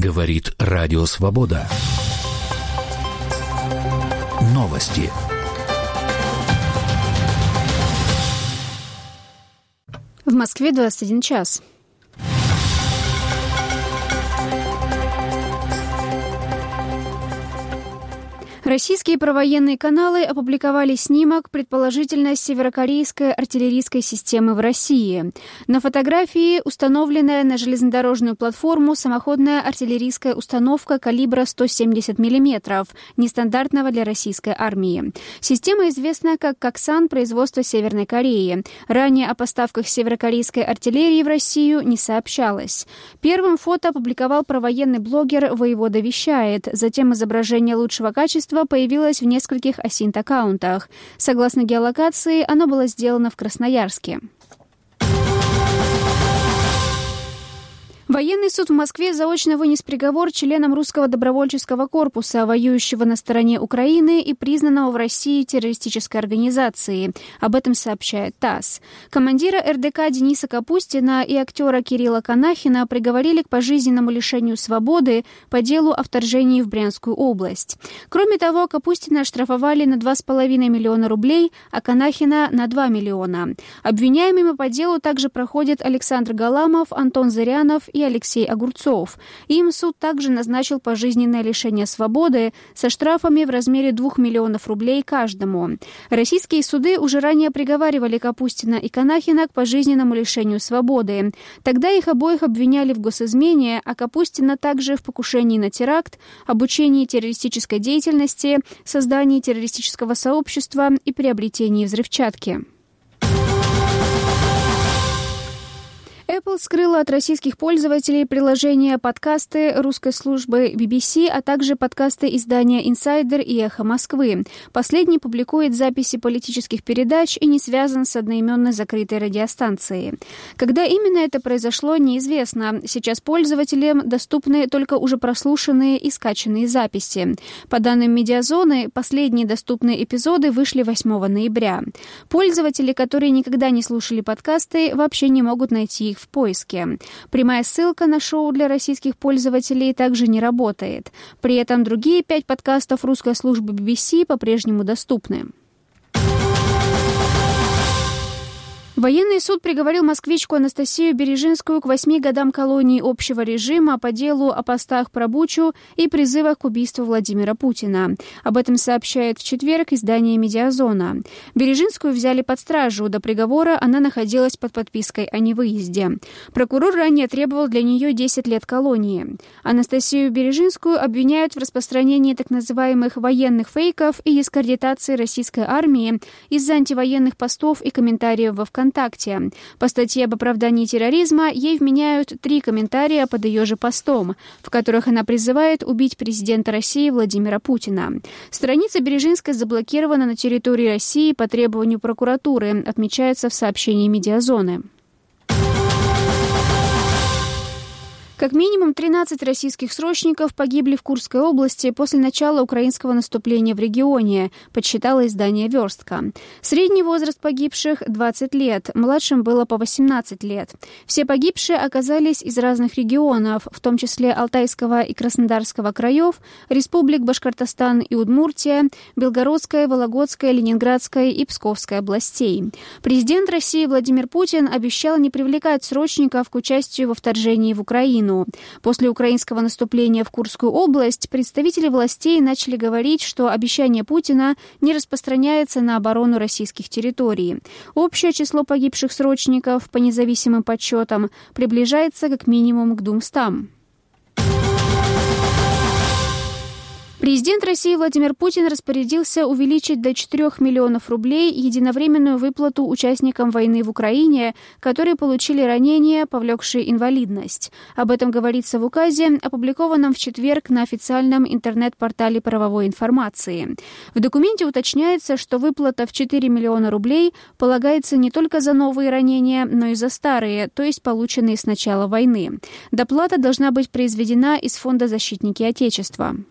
Говорит Радио Свобода. Новости. В Москве 21 час. Российские провоенные каналы опубликовали снимок, предположительно, северокорейской артиллерийской системы в России. На фотографии установленная на железнодорожную платформу самоходная артиллерийская установка калибра 170 мм, нестандартного для российской армии. Система известна как «Коксан» производства Северной Кореи. Ранее о поставках северокорейской артиллерии в Россию не сообщалось. Первым фото опубликовал провоенный блогер «Воевода вещает». Затем изображение лучшего качества появилось в нескольких осинт-аккаунтах. Согласно геолокации, оно было сделано в Красноярске. Военный суд в Москве заочно вынес приговор членам русского добровольческого корпуса, воюющего на стороне Украины и признанного в России террористической организацией. Об этом сообщает ТАСС. Командира РДК Дениса Капустина и актера Кирилла Канахина приговорили к пожизненному лишению свободы по делу о вторжении в Брянскую область. Кроме того, Капустина оштрафовали на 2,5 миллиона рублей, а Канахина на 2 миллиона. Обвиняемыми по делу также проходят Александр Галамов, Антон Зырянов и Алексей Огурцов. Им суд также назначил пожизненное лишение свободы со штрафами в размере 2 миллионов рублей каждому. Российские суды уже ранее приговаривали Капустина и Канахина к пожизненному лишению свободы. Тогда их обоих обвиняли в госизмене, а Капустина также в покушении на теракт, обучении террористической деятельности, создании террористического сообщества и приобретении взрывчатки. Apple скрыла от российских пользователей приложения подкасты русской службы BBC, а также подкасты издания «Инсайдер» и «Эхо Москвы». Последний публикует записи политических передач и не связан с одноименной закрытой радиостанцией. Когда именно это произошло, неизвестно. Сейчас пользователям доступны только уже прослушанные и скачанные записи. По данным «Медиазоны», последние доступные эпизоды вышли 8 ноября. Пользователи, которые никогда не слушали подкасты, вообще не могут найти их в поиске. Прямая ссылка на шоу для российских пользователей также не работает. При этом другие 5 подкастов русской службы BBC по-прежнему доступны. Военный суд приговорил москвичку Анастасию Бережинскую к 8 годам колонии общего режима по делу о постах про Бучу и призывах к убийству Владимира Путина. Об этом сообщает в четверг издание «Медиазона». Бережинскую взяли под стражу. До приговора она находилась под подпиской о невыезде. Прокурор ранее требовал для нее 10 лет колонии. Анастасию Бережинскую обвиняют в распространении так называемых военных фейков и дискредитации российской армии из-за антивоенных постов и комментариев во ВКонтакте. По статье об оправдании терроризма ей вменяют 3 комментария под ее же постом, в которых она призывает убить президента России Владимира Путина. Страница Бережинской заблокирована на территории России по требованию прокуратуры, отмечается в сообщении «Медиазоны». Как минимум 13 российских срочников погибли в Курской области после начала украинского наступления в регионе, подсчитало издание «Верстка». Средний возраст погибших – 20 лет, младшим было по 18 лет. Все погибшие оказались из разных регионов, в том числе Алтайского и Краснодарского краев, республик Башкортостан и Удмуртия, Белгородская, Вологодская, Ленинградская и Псковская областей. Президент России Владимир Путин обещал не привлекать срочников к участию во вторжении в Украину. После украинского наступления в Курскую область представители властей начали говорить, что обещание Путина не распространяется на оборону российских территорий. Общее число погибших срочников, по независимым подсчетам, приближается как минимум к 200. Президент России Владимир Путин распорядился увеличить до 4 миллионов рублей единовременную выплату участникам войны в Украине, которые получили ранения, повлекшие инвалидность. Об этом говорится в указе, опубликованном в четверг на официальном интернет-портале правовой информации. В документе уточняется, что выплата в 4 миллиона рублей полагается не только за новые ранения, но и за старые, то есть полученные с начала войны. Доплата должна быть произведена из Фонда защитники Отечества.